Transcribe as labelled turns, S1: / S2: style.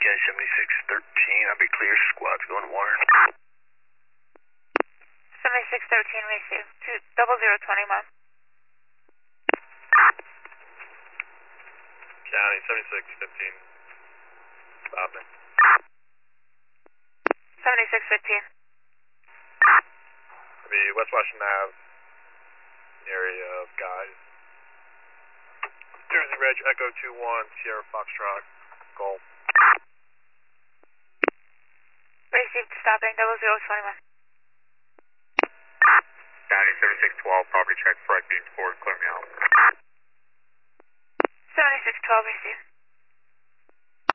S1: again, 7613. I'll be clear. Squad's going to water.
S2: 7613, receive. 20020 miles.
S3: County, 7615. Stopping.
S2: 7615.
S3: It'll be West Washington Ave, area of guys. Jersey Reg, Echo 21, Sierra Foxtrot, Golf.
S2: Received, stopping, 0021.
S3: County, 7612, property check, correct beams forward, clear me out.
S2: 7612, received.